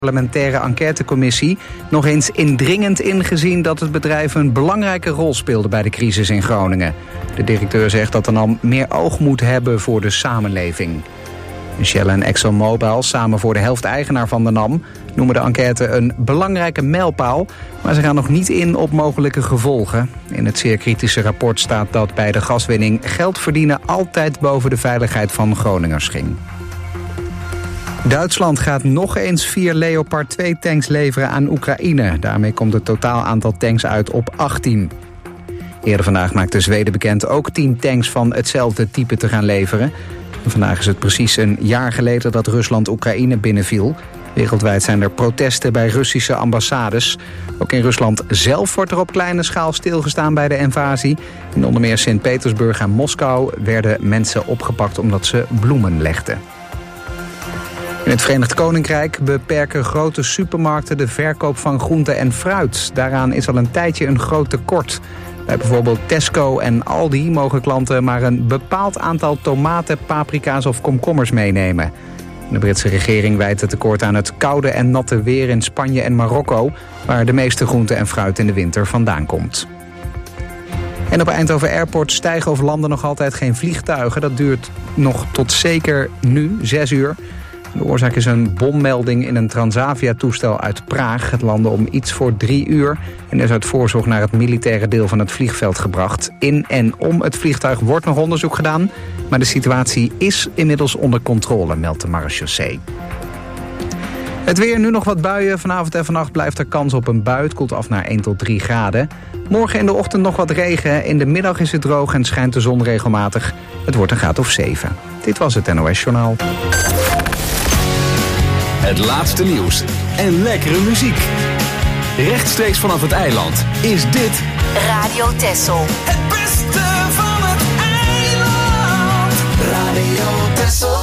parlementaire enquêtecommissie nog eens indringend ingezien dat het bedrijf een belangrijke rol speelde bij de crisis in Groningen. De directeur zegt dat de NAM meer oog moet hebben voor de samenleving. Shell en ExxonMobil, samen voor de helft eigenaar van de NAM, noemen de enquête een belangrijke mijlpaal, maar ze gaan nog niet in op mogelijke gevolgen. In het zeer kritische rapport staat dat bij de gaswinning geld verdienen altijd boven de veiligheid van Groningers ging. Duitsland gaat nog eens 4 Leopard 2-tanks leveren aan Oekraïne. Daarmee komt het totaal aantal tanks uit op 18. Eerder vandaag maakte Zweden bekend ook 10 tanks van hetzelfde type te gaan leveren. En vandaag is het precies een jaar geleden dat Rusland Oekraïne binnenviel. Wereldwijd zijn er protesten bij Russische ambassades. Ook in Rusland zelf wordt er op kleine schaal stilgestaan bij de invasie. In onder meer Sint-Petersburg en Moskou werden mensen opgepakt omdat ze bloemen legden. In het Verenigd Koninkrijk beperken grote supermarkten de verkoop van groente en fruit. Daaraan is al een tijdje een groot tekort. Bij bijvoorbeeld Tesco en Aldi mogen klanten maar een bepaald aantal tomaten, paprika's of komkommers meenemen. De Britse regering wijt het tekort aan het koude en natte weer in Spanje en Marokko, waar de meeste groente en fruit in de winter vandaan komt. En op Eindhoven Airport stijgen of landen nog altijd geen vliegtuigen. Dat duurt nog tot zeker nu, 6 uur. De oorzaak is een bommelding in een Transavia-toestel uit Praag. Het landde om iets voor 3 uur en is uit voorzorg naar het militaire deel van het vliegveld gebracht. In en om het vliegtuig wordt nog onderzoek gedaan, maar de situatie is inmiddels onder controle, meldt de marechaussee. Het weer, nu nog wat buien. Vanavond en vannacht blijft er kans op een bui. Het koelt af naar 1 tot 3 graden. Morgen in de ochtend nog wat regen. In de middag is het droog en schijnt de zon regelmatig. Het wordt een graad of 7. Dit was het NOS Journaal. Het laatste nieuws en lekkere muziek. Rechtstreeks vanaf het eiland is dit Radio Texel. Het beste van het eiland. Radio Texel.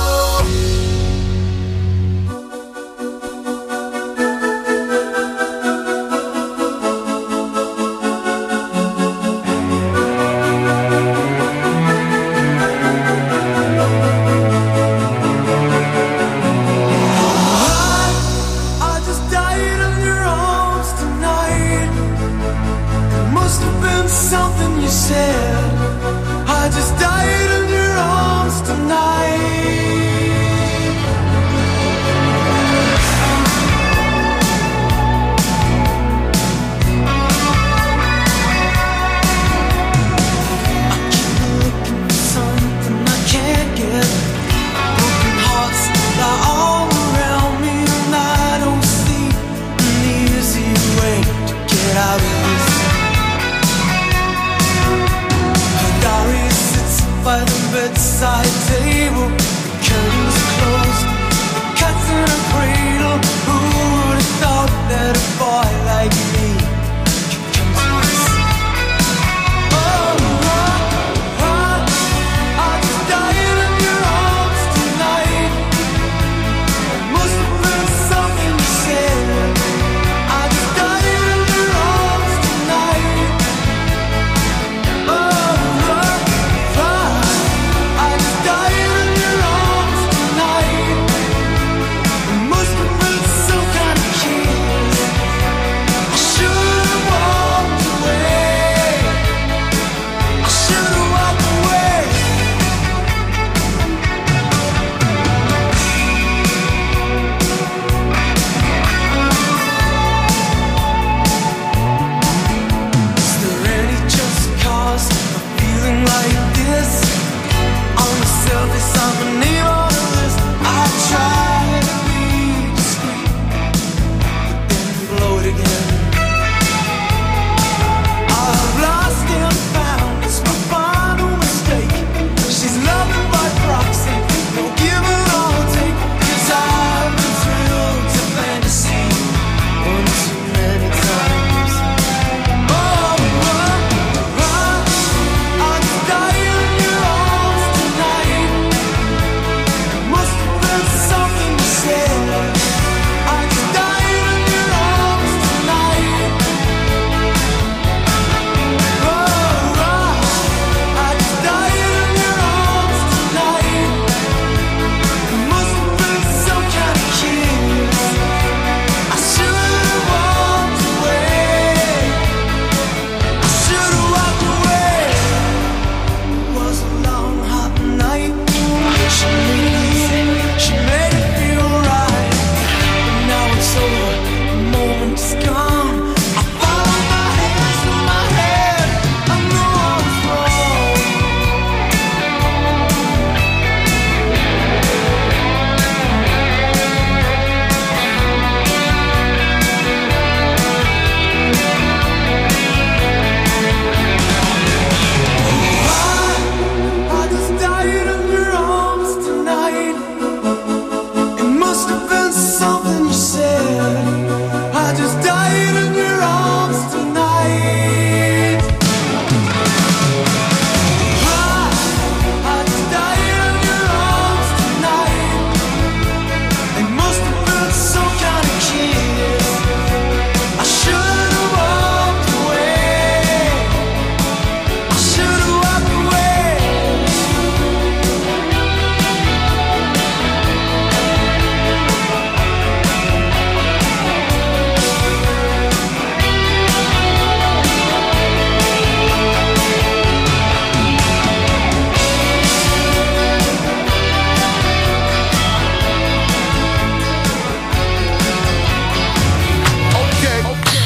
I just died in your arms tonight. I just died in your arms tonight. I just died in your arms tonight. It must have been some kind of kiss. I should have walked away. I should have walked away. Okay.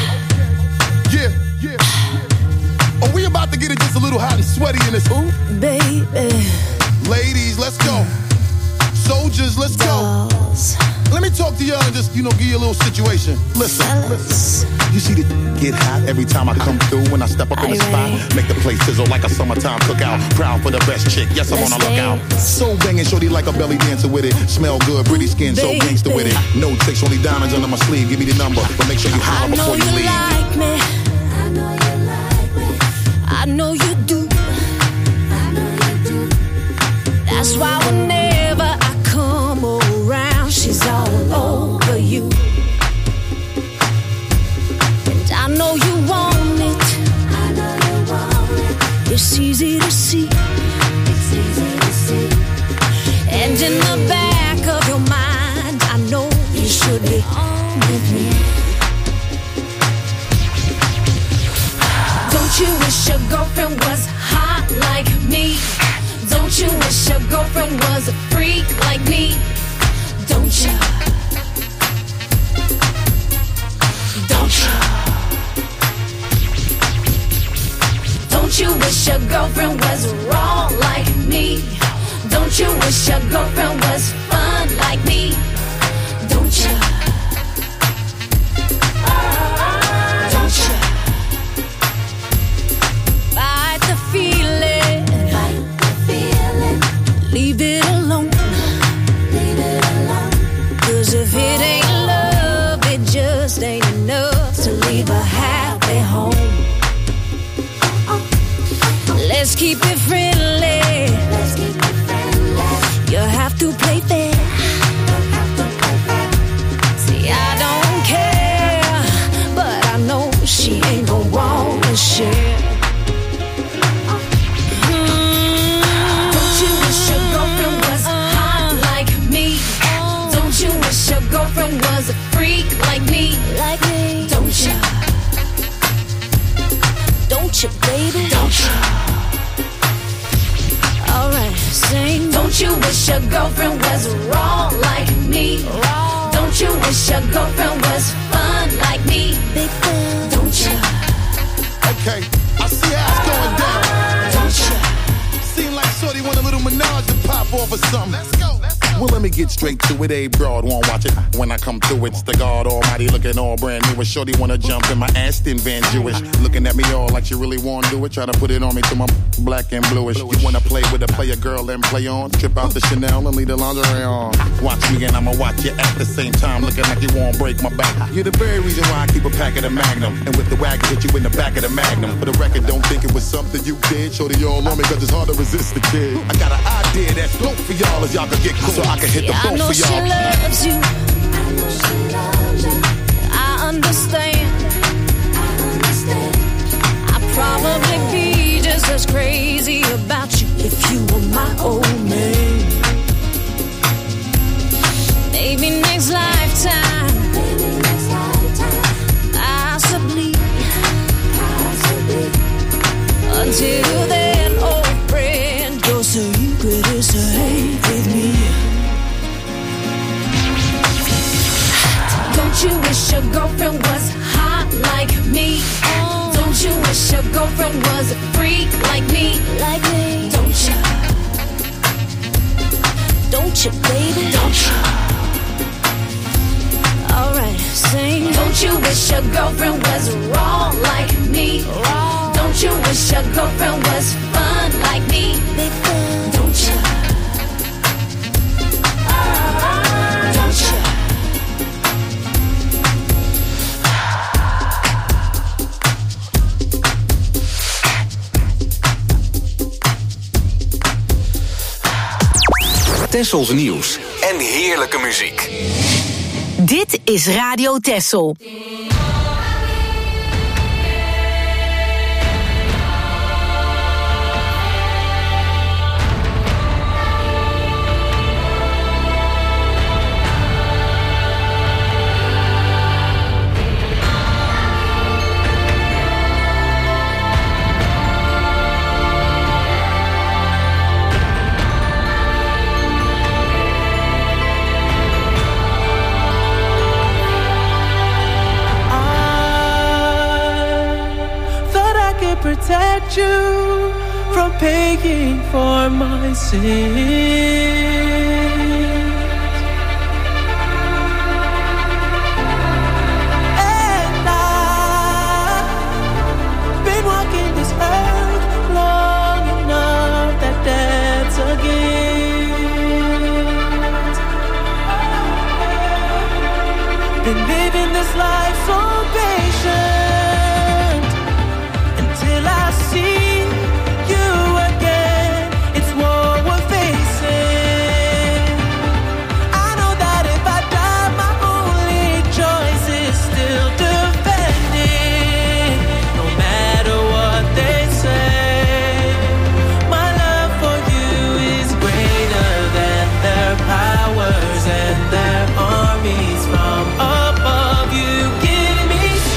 Yeah. Are we about to get it just a little hot and sweaty in this hoop? Baby, Ladies, let's go. Soldiers, let's go. dolls, Let me talk to y'all and just, give you a little situation. Listen. fellas. You see the get hot every time I come through. When I step up in the Are you spot, ready? make the place sizzle like a summertime cookout. Proud for the best chick, yes, I'm Let's on a lookout. dance. So banging, shorty like a belly dancer with it. Smell good, pretty skin, so Baby. gangster with it. No tricks, only diamonds under my sleeve. Give me the number, but make sure you I holler know before you you leave. like me. I know you like me. I know you do. I know you do. That's why whenever I come around, she's all over you. And I know you want it. I know you want it. It's easy to see. It's easy to see. And in the back of your mind, I know you should be on with me. Don't you wish your girlfriend was hot like me? Don't you wish your girlfriend was a freak like me? Don't you? Don't you? Don't you wish your girlfriend was raw like me? Don't you wish your girlfriend was fun like me? Don't you? Don't you? Fight the feeling. Fight the feeling. Leave it alone. Leave it alone. 'Cause if it ain't love, it just ain't enough to leave a happy home. Let's keep it friendly. Let's keep it friendly. You have to play fair. See, I don't care, but I know she ain't gon' wanna share. Don't you wish your girlfriend was hot like me? Don't you wish your girlfriend was a freak like me? Like me. Don't you? Don't you, baby? Don't you? Alright, sing. Don't you wish your girlfriend was raw like me? Raw. Don't you wish your girlfriend was fun like me? Big fan. Don't you? Okay, I see how it's going down. Don't you? Seem like shorty want a little menage to pop off or something. Let's go. Well, let me get straight to it. A broad won't watch it. When I come through, it's the God Almighty looking all brand new. A shorty wanna jump in my Aston Van Jewish. Looking at me all like she really wanna do it. Try to put it on me till my black and bluish. You wanna play with a player girl and play on? Trip out the Chanel and leave the lingerie on. Watch me and I'ma watch you at the same time. Looking like you won't break my back. You're the very reason why I keep a pack of the Magnum. And with the wagon, hit you in the back of the Magnum. For the record, don't think it was something you did. Shorty all on me cause it's hard to resist the kid. I got an idea that's dope for y'all as y'all can get cool. So I can hit the I boat know for she y'all. loves you. I know she loves you. I understand. I understand. I'd probably be just as crazy about you if you were my old man. Maybe next lifetime. Maybe next lifetime. Possibly. Possibly. Until then, old friend, your secret is safe with me. Don't you wish your girlfriend was hot like me? Don't you wish your girlfriend was a freak like me? Like me. Don't you? Don't you, baby? Don't you? Alright, sing. Don't you wish your girlfriend was raw like me? Raw. Don't you wish your girlfriend was fun like me? Big fun. Don't you? Don't you? Tessels nieuws en heerlijke muziek. Dit is Radio Tessel. Protect you from paying for my sins. And I've been walking this earth long enough that that's a gift. Been living this life so patient. Till I see you again, it's war we're facing. I know that if I die, my only choice is still defending. No matter what they say, my love for you is greater than their powers and their armies from above. You give me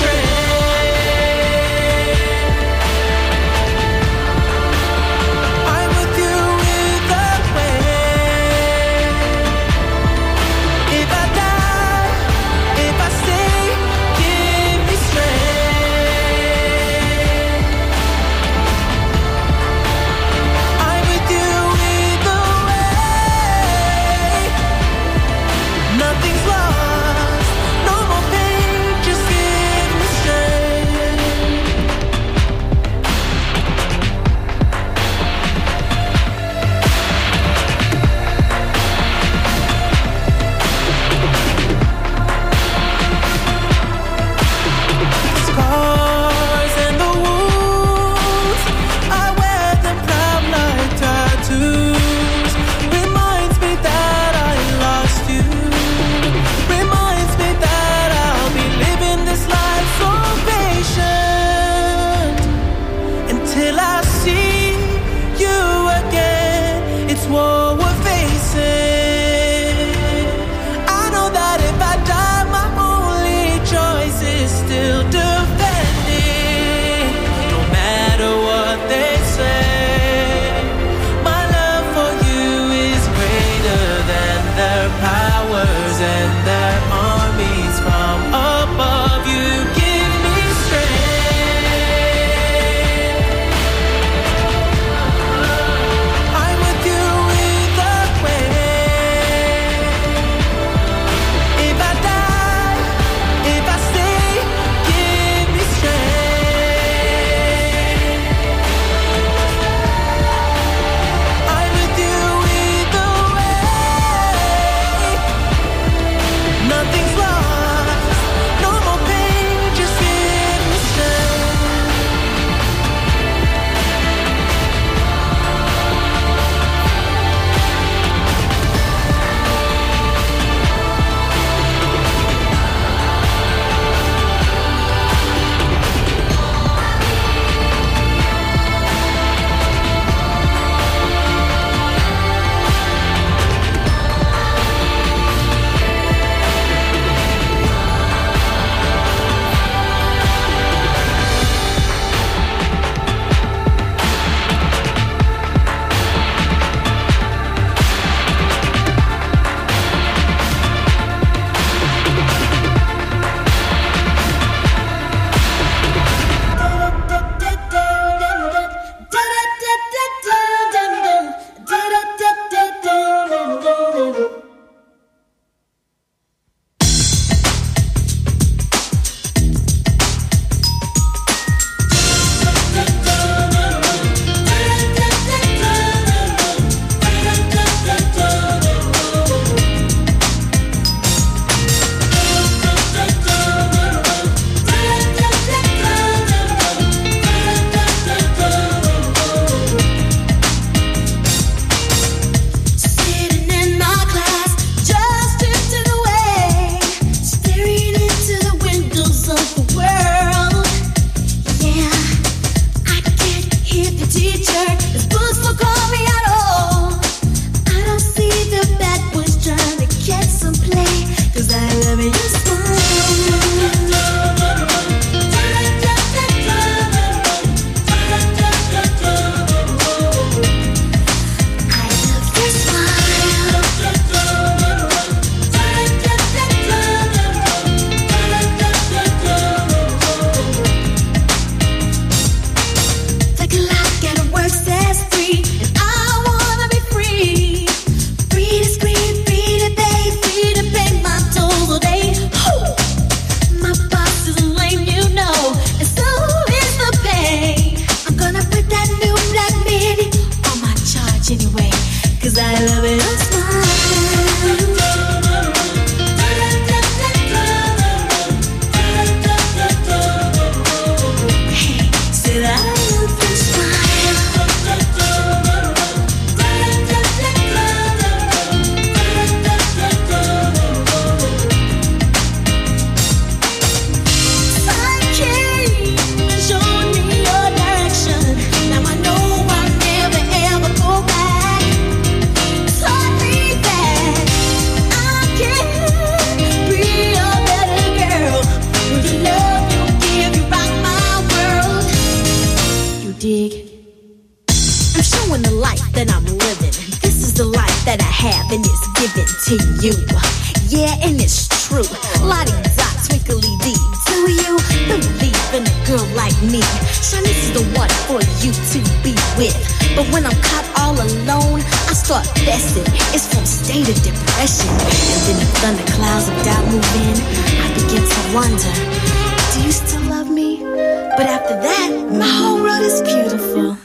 have and it's given to you. Yeah, and it's true. La-di-da, twinkly-dee. Do you believe in a girl like me? Shanice is the one for you to be with. But when I'm caught all alone, I start fessing. It's from state of depression. And then the thunderclouds of doubt move in. I begin to wonder, do you still love me? But after that, my whole world is beautiful.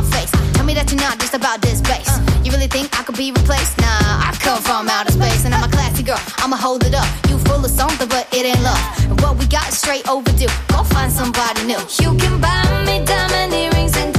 my face. Tell me that you're not just about this bass. You really think I could be replaced? Nah, I come from outer space, and I'm a classy girl. I'ma hold it up. You full of something, but it ain't love. And what we got is straight overdue. Go find somebody new. You can buy me diamond earrings and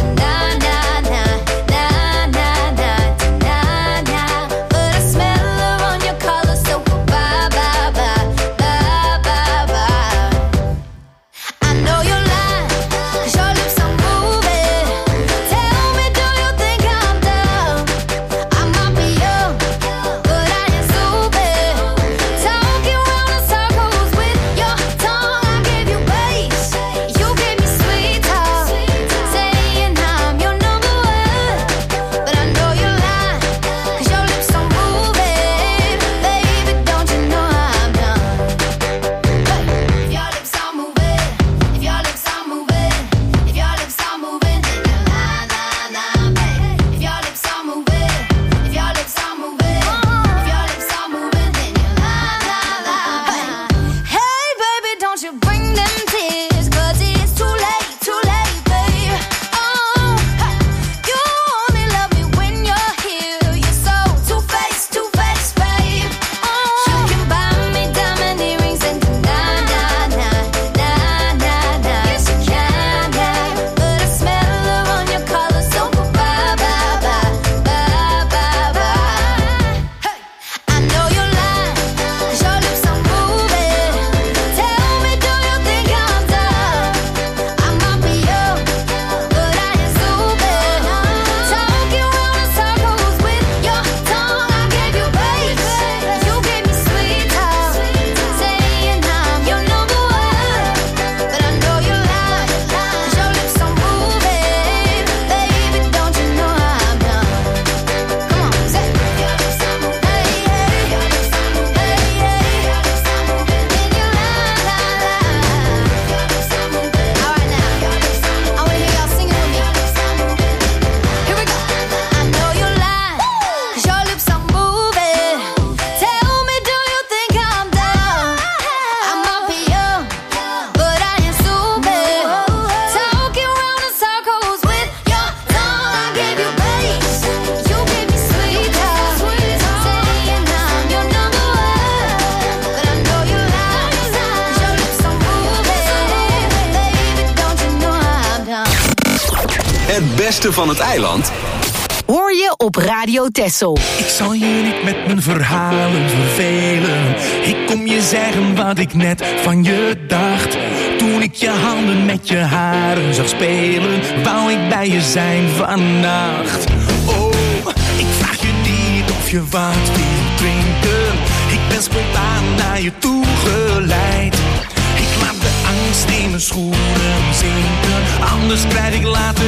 Het beste van het eiland hoor je op Radio Texel. Ik zal je niet met mijn verhalen vervelen. Ik kom je zeggen wat ik net van je dacht. Toen ik je handen met je haren zag spelen, wou ik bij je zijn vannacht. Oh, ik vraag je niet of je wat wil drinken. Ik ben spontaan naar je toe geleid. Ik laat de angst in mijn schoenen zinken, anders krijg ik later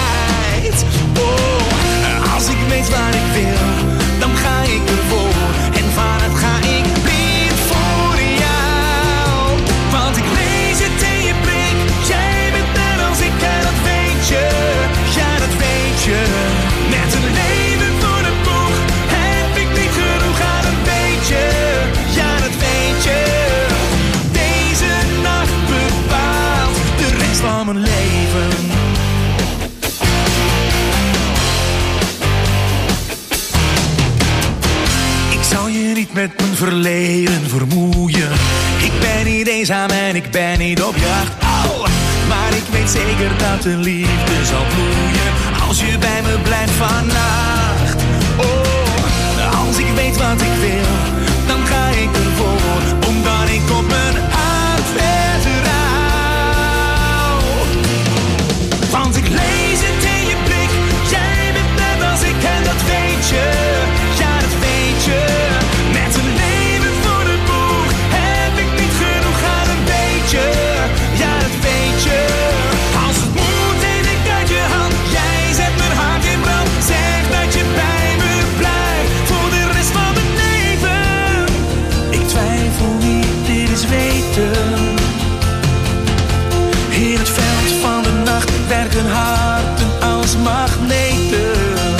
spijt. Oh, als ik weet waar ik wil, dan ga ik ervoor. En vanuit ga ik blind voor jou. Want ik lees het in je blik, jij bent net als ik en dat weet je. Ja, dat weet je. Met een leven voor de boeg heb ik niet genoeg aan een beetje. Ja, dat weet je. Deze nacht bepaalt de rest van mijn leven. Niet met mijn verleden vermoeien. Ik ben niet eenzaam en ik ben niet op jacht. Oh, maar ik weet zeker dat de liefde zal bloeien als je bij me blijft vannacht. Oh, als ik weet wat ik wil, dan ga ik ervoor, omdat ik op mijn hart vertrouw. Want ik lees het in je blik, jij bent net als ik en dat weet je. Ja, dat weet je. Met een leven voor de boeg heb ik niet genoeg aan een beetje. Ja, dat weet je. Als het moet, neem ik uit je hand. Jij zet mijn hart in brand. Zeg dat je bij me blijft voor de rest van mijn leven. Ik twijfel niet, dit is weten. In het veld van de nacht werken harten als magneten.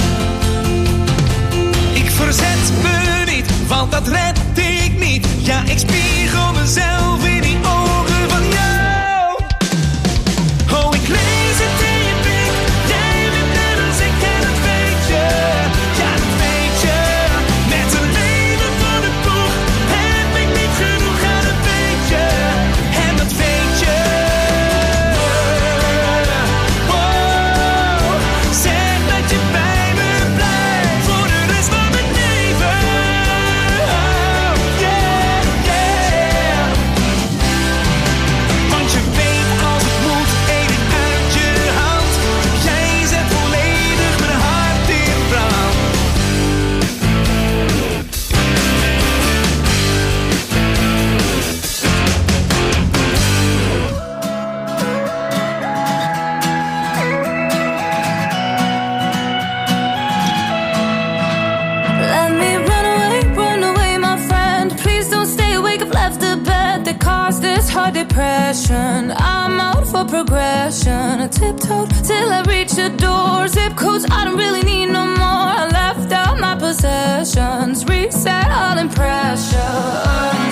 Ik verzet me niet, want dat red ik niet. Ja, ik spiegel mezelf in die ogen van jou. Oh, ik lees het in je blik. Jij bent net hard depression. I'm out for progression. I tiptoed till I reached the door. Zip codes I don't really need no more. I left out my possessions. Reset all impressions.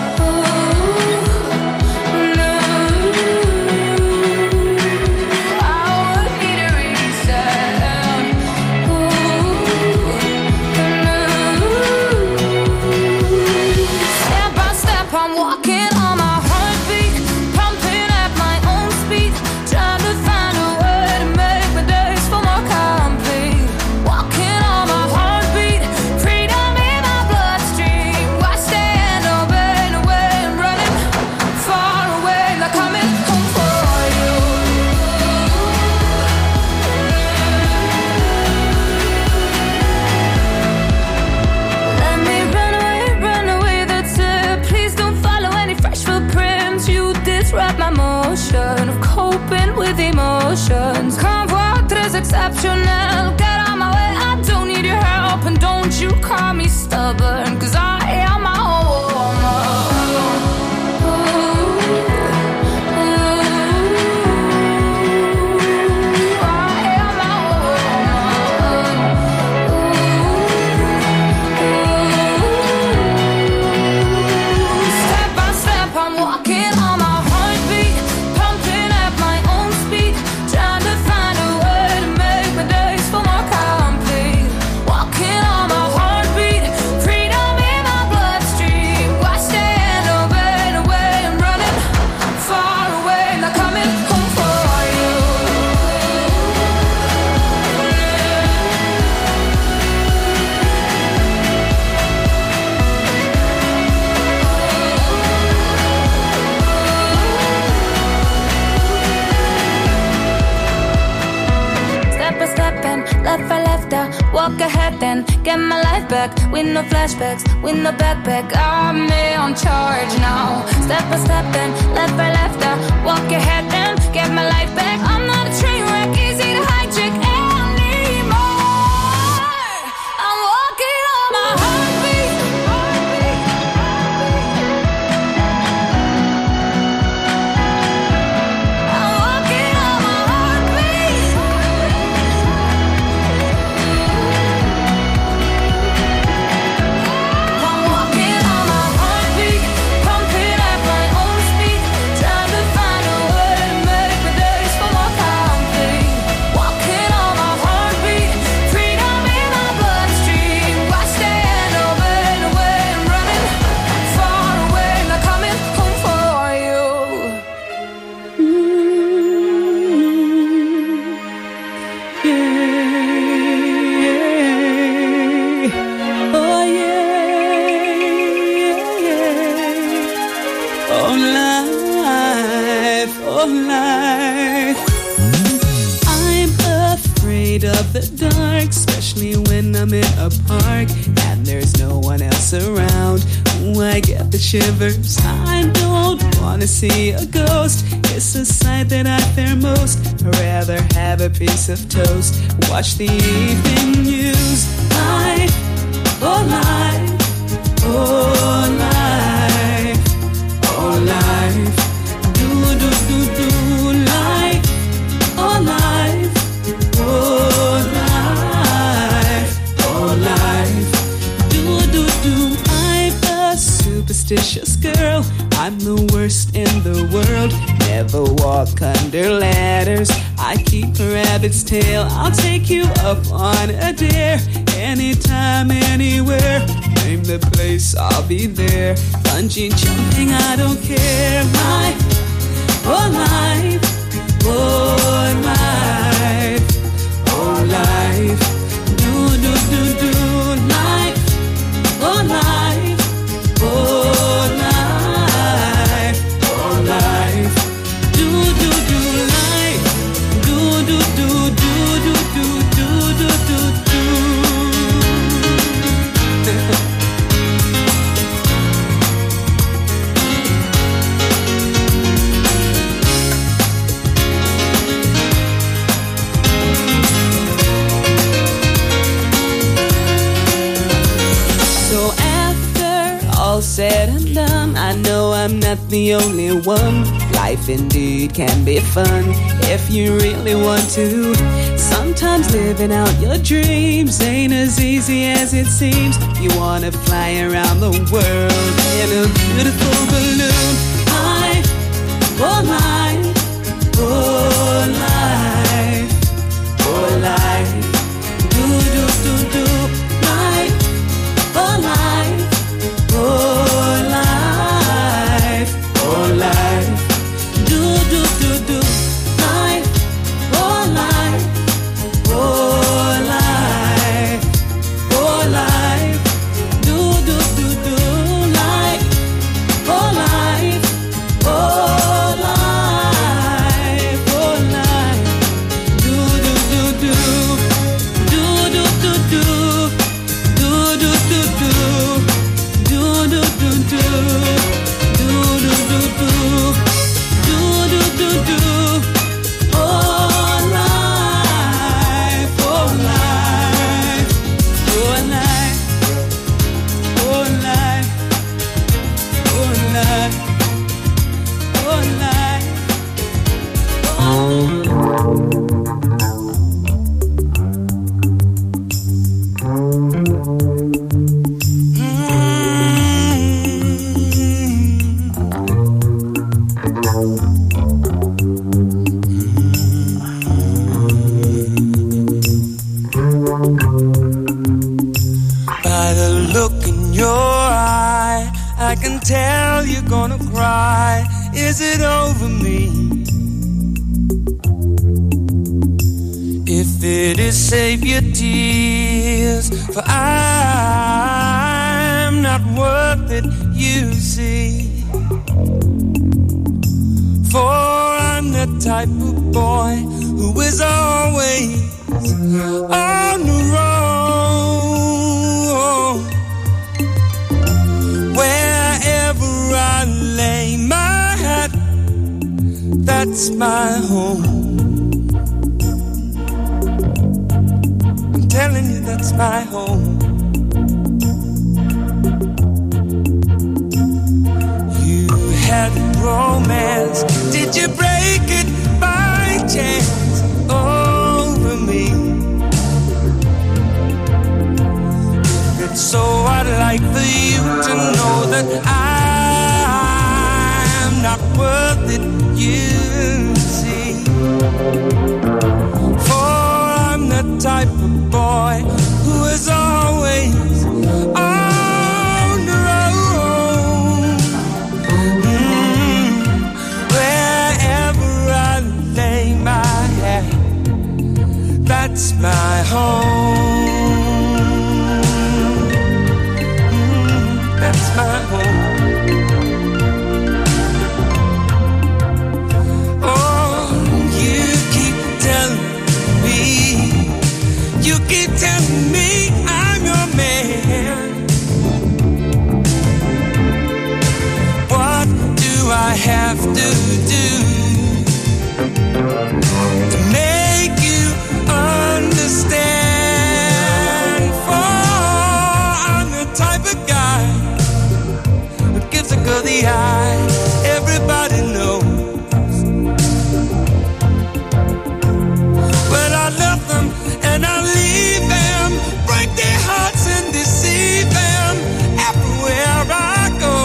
Emotions. Convoi très exceptionnel. Get out my way, I don't need your help. And don't you call me stubborn, cause I am my own Step by step, I'm walking on my heartbeat, pumping at my own speed, trying to find a way to make my days feel more complete. Walking on my heartbeat, freedom in my bloodstream. Why stand obeying away and running far away, not coming home for you. Step by step and left by left, I walk ahead and get my life back. With no flashbacks, with no backpack, I'm me on charge now. Step by step and left by left, I walk ahead and get my life back. I'm not a train wreck, easy to hijack anymore. I'm walking on my heartbeat. I'm walking on my heartbeat. I'm walking on my heartbeat, pumping at my own speed, trying to find a way to make my days feel more complete. Walking on my heartbeat, freedom in my bloodstream. Why stand obeying away and running far away, not coming home for you. Oh yeah. Oh life, oh life. I'm afraid of the dark, especially when I'm in a park and there's no one else around. Ooh, I get the shivers. I don't wanna see a ghost. It's a sight that I fear most. I'd rather have a piece of toast, watch the evening news. Life, oh life, oh life, oh life. Do do do do life, oh life, oh life, oh life. Do do do. I'm a superstitious girl. I'm the worst in the world. Never walk under ladders. I keep a rabbit's tail. I'll take you up on a dare. Anytime, anywhere. Name the place, I'll be there. Bungee jumping, I don't care. Life, oh life, oh life, oh life. Do do do do life, oh life, oh life, oh life. Do do do life, do do do do do do do do do do. I'm not the only one. Life indeed can be fun if you really want to. Sometimes living out your dreams ain't as easy as it seems. You wanna fly around the world in a beautiful balloon. Life, oh life, oh life, oh life. Do do do do. Life, oh life, oh life, oh life. Do do do do. Life, oh life, oh life, oh life. Do do do do. Life, oh life, oh life, oh life. Do do do do. Do do do do. Do do do do. Do do do do. Do do do do. Do do do do. Oh life, oh life, oh life, oh life, oh life, oh life. By the look in your eye, I can tell you're gonna cry. Is it over me? If it is, save your tears, for I'm not worth it, you see. For I'm the type of boy who is always on the road. Wherever I lay my hat, that's my home. I'm telling you, that's my home. You had romance, did you break it by chance over me? If it's so, I'd like for you to know that I'm not worth it, you see. For I'm the type of boy who is always on the road. Wherever I lay my head, that's my home. That's my home. You keep telling me I'm your man. What do I have to do to make you understand? For I'm the type of guy who gives a girl the eye. Everybody knows. But I love them and I leave them, break their hearts and deceive them everywhere I go.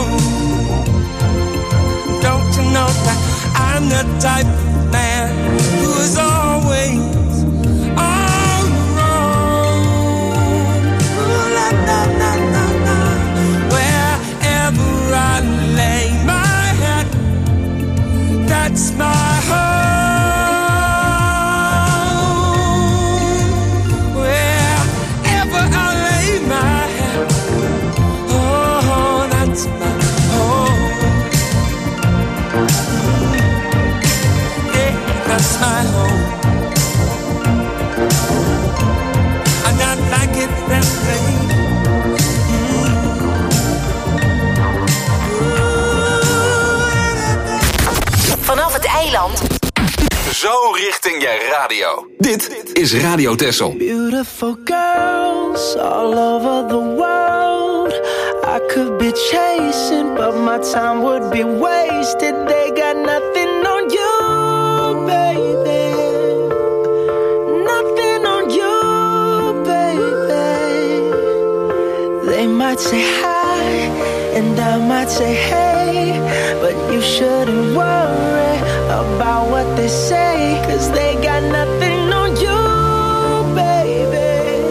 Don't you know that I'm the type of man who is always on the road? Ooh, la, la, la, la, la. Wherever I lay my head, that's my home. That's my home. I'm not like it that way. Vanaf het eiland. Zo richting je radio. Dit is Radio Texel. Beautiful girls all over the world. I could be be chasing, but my time would be wasted. They got nothing on you, baby. Nothing on you, baby. They might say hi, and I might say hey, but you shouldn't worry about what they say, 'cause they got nothing on you, baby.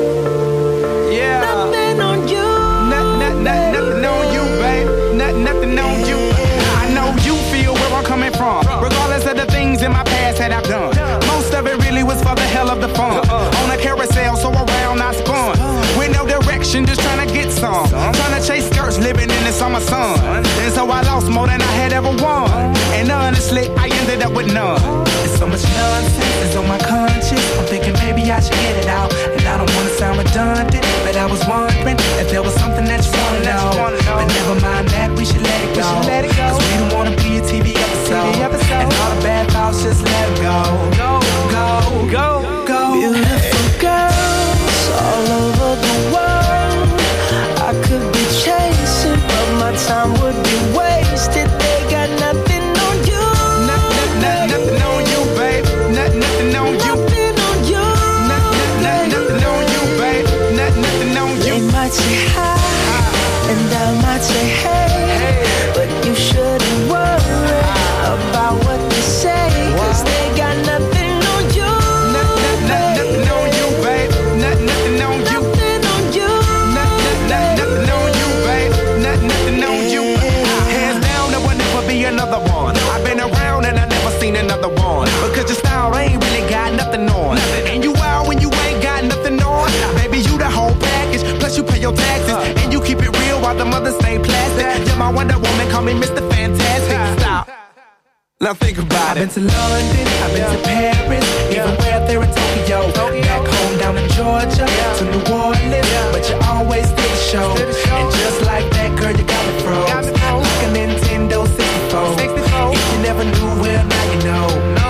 Yeah. Nothing on you. Nothing on you, babe. Nothing on you. I know you feel where I'm coming from, regardless of the things in my past that I've done. Most of it really was for the hell of the fun. On a carousel, so around I spun. With no direction, just trying to get some. Trying to chase skirts, living in the summer sun. And so I lost more than I had ever won. And honestly, I ended up with none. There's so much nonsense that's on my conscience. I'm thinking maybe I should get it out. And I don't wanna sound redundant, but I was wondering if there was something that you wanna know. But never mind that, we should let it go. 'Cause we don't wanna be a TV episode. And all the bad thoughts, just let it go. Go, go, go, go. Beautiful girls all over the world. I could be chasing, but my time would be wasted. They got nothing on you. Nothing on you, babe. Nothing on you. Nothing on you. Nothing on you, babe. Nothing on you. They might say hi, and I might say hey, but you shouldn't worry about what they say, 'cause they got nothing on you. Nothing on you, babe. Nothing on you. Nothing on you. Nothing on you, babe. Nothing on you. Hands down, there will never be another one. I've been around and I never seen another one. Because your style ain't really got nothing on. And you out when you ain't got nothing on. Baby, you the whole package. Plus you pay your taxes. And you keep it real while the mothers stay plastic. You're my Wonder Woman, call me Mr. Fantastic. Stop. Now think about I've been to London, I've been to Paris, even where there in Tokyo. Back home down in Georgia, to New Orleans, but you always did the show. And just like that, girl, you got me froze. Like a Nintendo 64. If you never knew, well, now you know.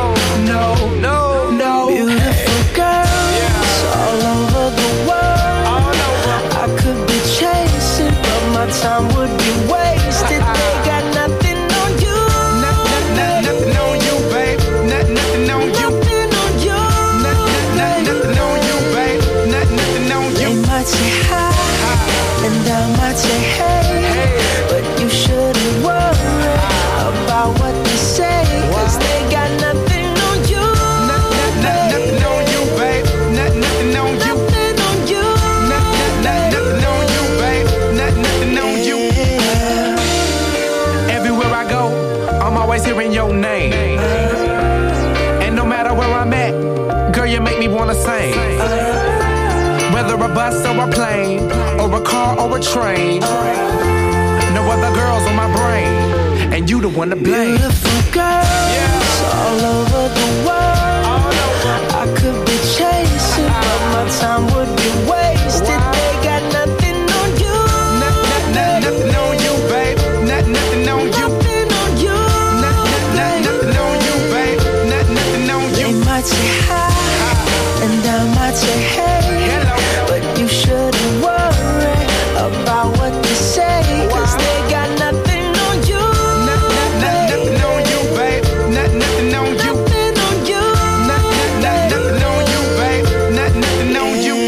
No. Beautiful girls all over the world. I could be chasing, but my time would be wasted. They got nothing on you. Nothing on you, babe. Nothing on you. Nothing on you. Nothing on you, babe. Nothing on you. They might say hi, and I might say hey, but you shouldn't worry about what they say, 'cause they got nothing on you. Nothing on you, babe. Nothing on you. Nothing on you. Nothing on you, babe. Nothing on you. Everywhere I go, I'm always hearing your name. And no matter where I'm at, girl, you make me wanna sing. Whether a bus or a plane, or a car or a train, no other girls on my brain, and you the one to blame. Beautiful girls all over the world. I could be chasing, but my time would be wasted. They got nothing on you. Nothing on you, babe. Nothing on you. Nothing on you. Nothing on you, babe. Nothing on you. They might say hi, and I might say hey, but you shouldn't worry about what they say, 'cause they got nothing on you. Nothing on you, babe. Nothing on you. Nothing on you. Nothing on you, babe. Nothing on you.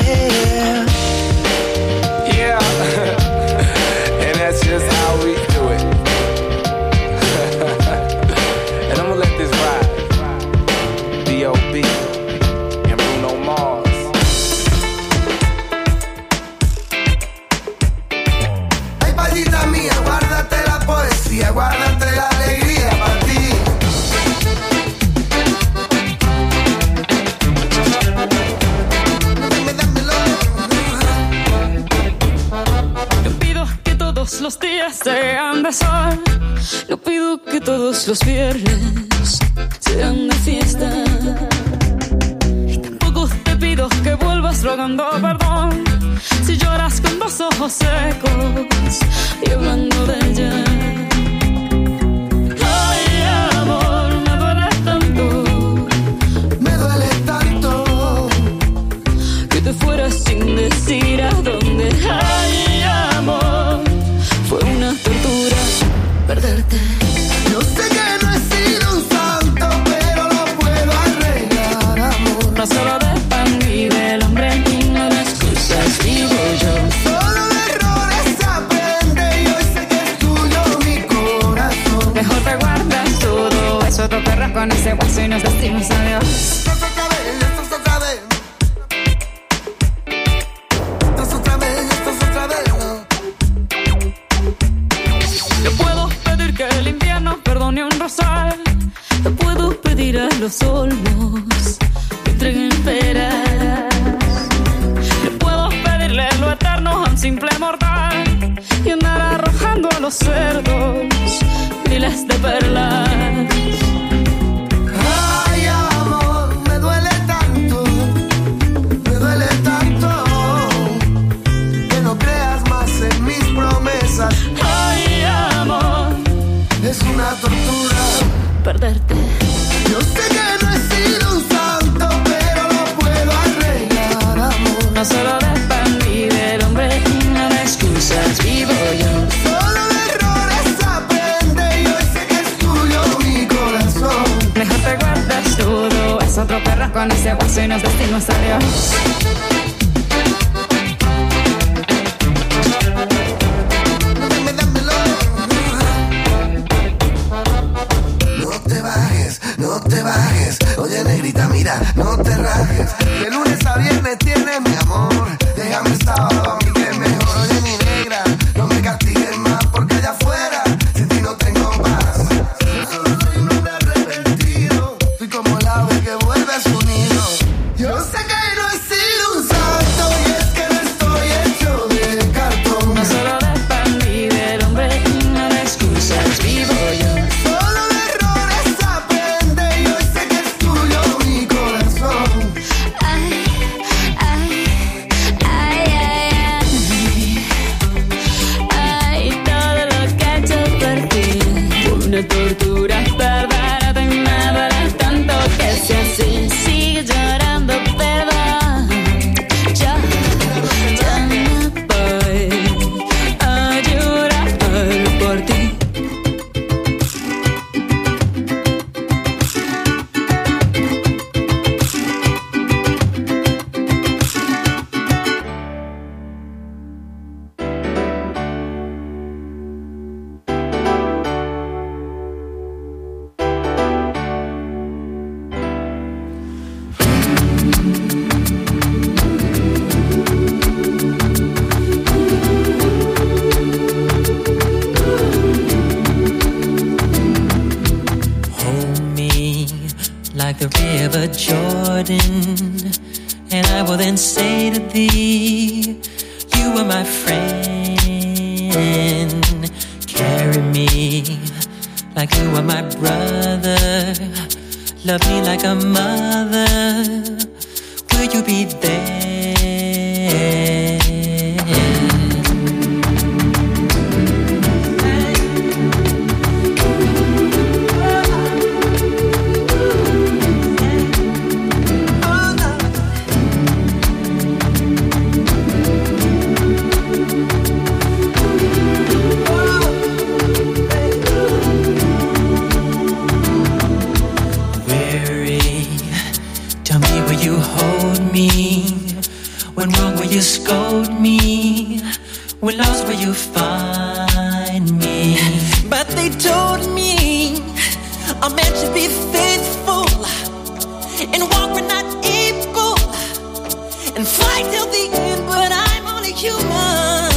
Yeah. And that's just how we do it. And I'm gonna let this ride. B.O.B. and Bruno Mars. Ay, palita mía, guárdate la poesía, guárdate la alegría para ti. Yo pido que todos los días sean de sol. Yo pido que todos los viernes sean de fiesta. Y tampoco te pido que vuelvas rogando perdón si lloras con los ojos secos y hablando de ella. Ay, amor, me duele tanto. Me duele tanto Que te fueras sin decir a dónde. Ay, amor, Fue una tortura perderte. Yo sé que no he sido un santo, pero lo puedo arreglar, amor. No solo de pan vive el hombre y no de excusas vivo yo. Solo de errores se aprende y hoy sé que es tuyo mi corazón. Mejor te guardas todo eso, te perras con ese hueso y nos decimos adiós. Esto es otra vez, esto es otra vez. Esto es otra vez, esto es otra vez. Te puedo pedir que el invierno perdone un rosal. Te puedo pedir a los olmos que entreguen peras. Te puedo pedirle lo eterno a un simple mortal y andar arrojando a los cerdos miles de perlas. Ay, amor, me duele tanto que no creas más en mis promesas. Ay, amor, es una tortura perderte. Yo sé que no he sido un santo, pero lo puedo arreglar, amor. No solo de pan vive el hombre y no de excusas vivo yo. Solo de errores se aprende y hoy sé que es tuyo mi corazón. Mejor te guardas todo, es otro perro con ese hueso y nos decimos adiós. No te bajes, oye negrita, mira, no te rajes. De lunes a viernes tienes mi amor. Déjame el sábado a mí que es mejor. Oye mi negra, no me castigues más porque allá afuera sin ti no tengo paz. Yo solo soy un hombre arrepentido, soy como el ave que vuelve a su nido. Yo sé que no he sido un santo y es que no estoy hecho de cartón. No solo de pan vive el hombre y no de excusas vivo yo. Tortura, perdónate, me duele tanto que sea así. Sigue llorando, perdón. Ya me voy a llorar por ti. Like the river Jordan, and I will then say to thee, you are my friend. Carry me like you are my brother. Love me like a mother. Will you be there? When wrong, will you scold me? When lost, will you find me? But they told me a man should be faithful and walk when not able and fight till the end, but I'm only human.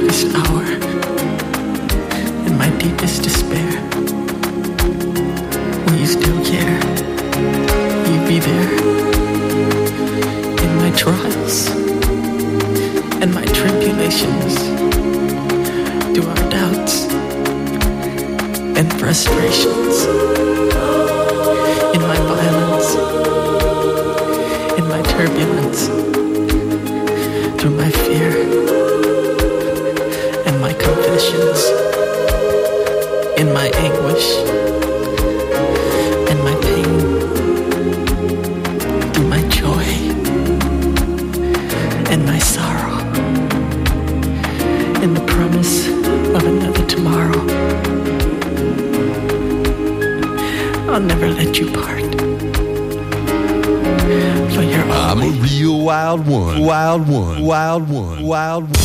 darkest hour, in my deepest despair, will you still care? Will you be there? In my trials and my tribulations, through our doubts and frustrations, in my violence, in my turbulence, through my fear and my confessions, in my anguish and my pain, through my joy and my sorrow, in the promise of another tomorrow. I'll never let you part. For you're I'm a real wild one, wild one, wild one, wild one.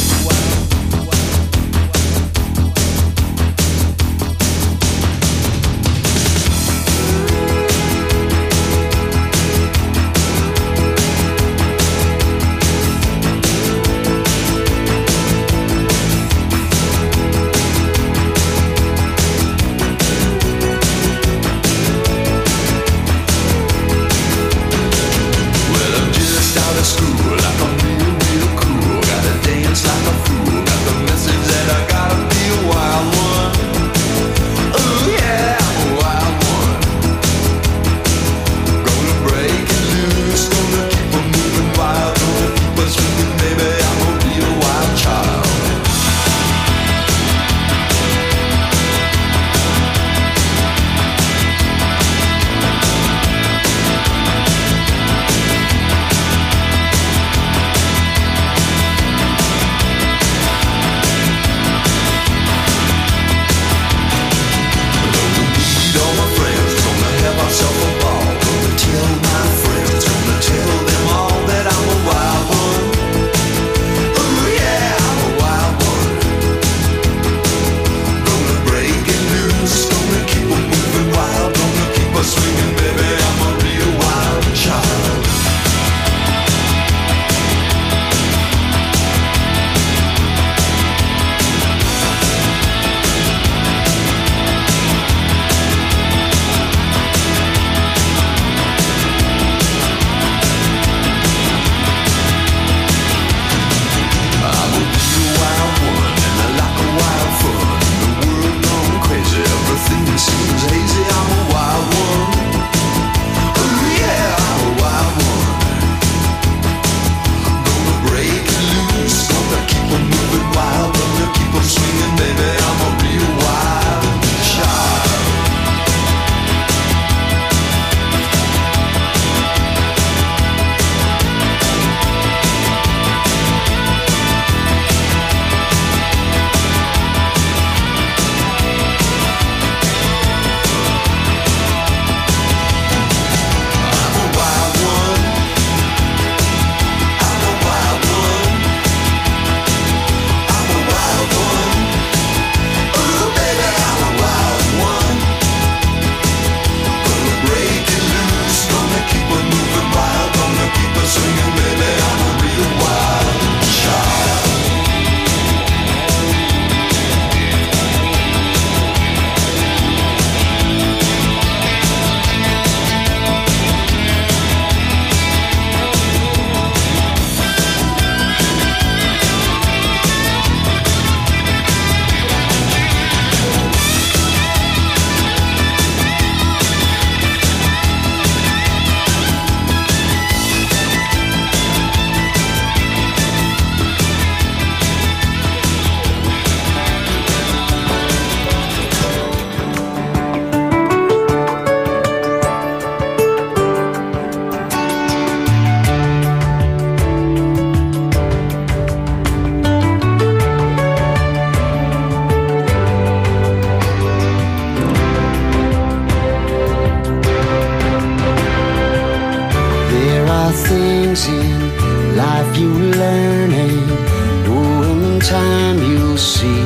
things in life you learn, and oh, in time you'll see.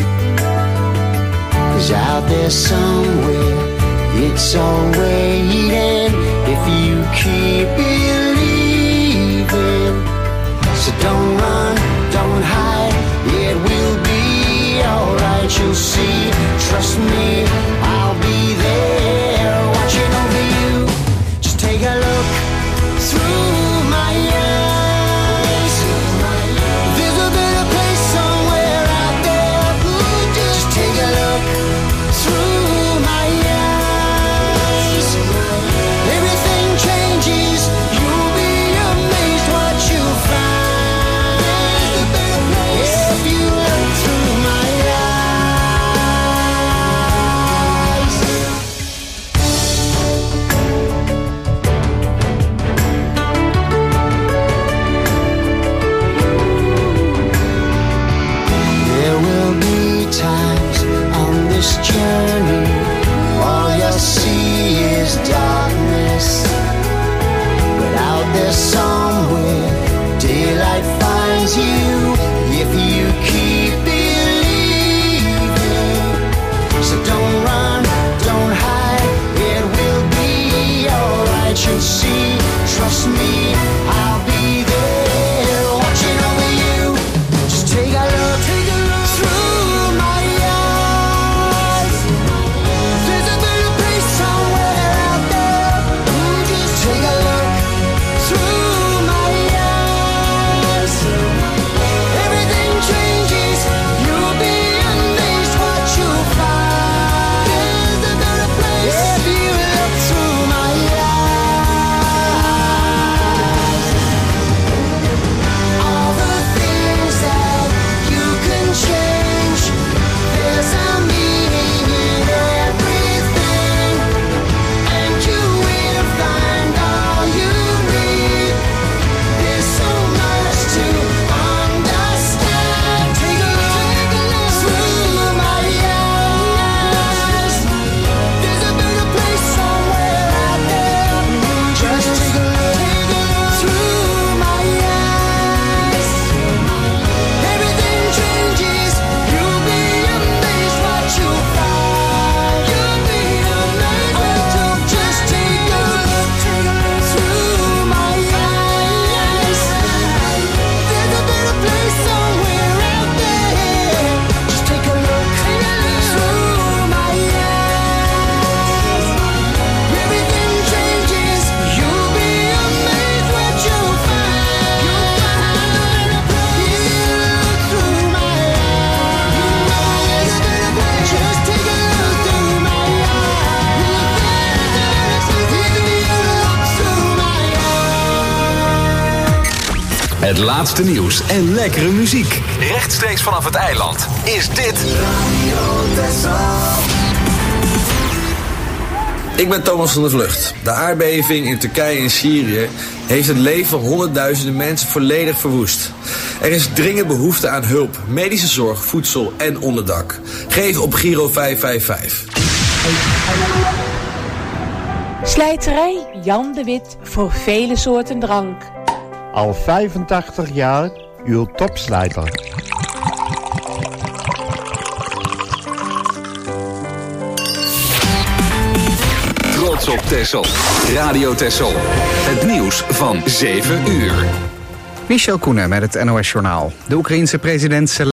'Cause out there somewhere it's all waiting if you keep believing. So don't run, don't hide, it will be Het laatste nieuws en lekkere muziek. Rechtstreeks vanaf het eiland is dit Ik ben Thomas van der Vlucht. De aardbeving in Turkije en Syrië heeft het leven van honderdduizenden mensen volledig verwoest. Er is dringend behoefte aan hulp, medische zorg, voedsel en onderdak. Geef op Giro 555. Slijterij Jan de Wit voor vele soorten drank. Al 85 jaar uw topslijter. Trots op Texel. Radio Texel. Het nieuws van 7 uur. Michel Koenen met het NOS-journaal. De Oekraïense president